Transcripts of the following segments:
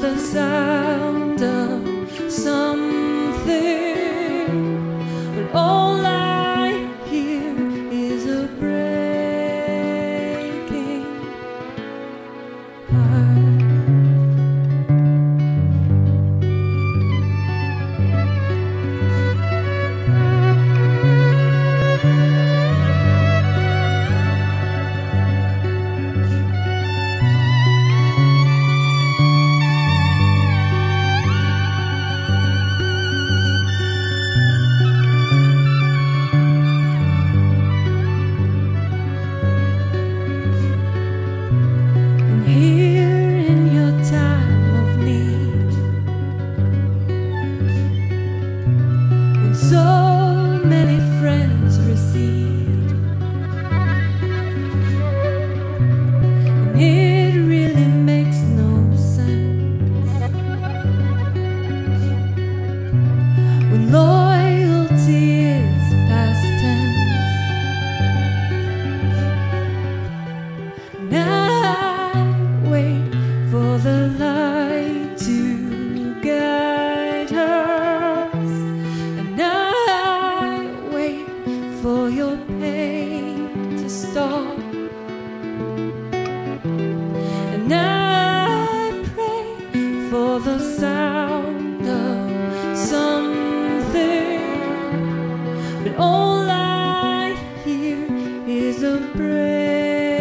the sound of something, but all I hear is a breaking heart. Here in your time of need, when so many friends recede, and it really makes no sense, when loyalty is past tense. Now wait for the light to guide us, and I wait for your pain to stop, and I pray for the sound of something, but all I hear is a breaking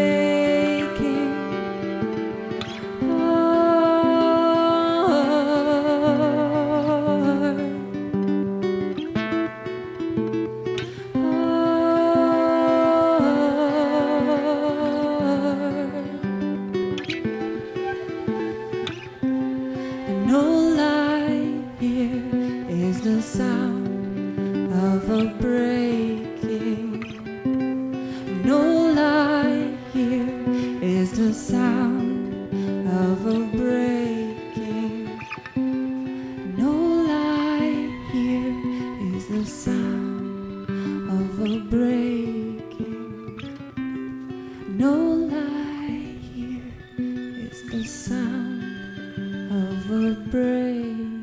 and all I hear is the sound of a breaking. And all I hear is the sound of a breaking. And all I hear is the sound of a breaking. And all I hear is the sound of a breaking.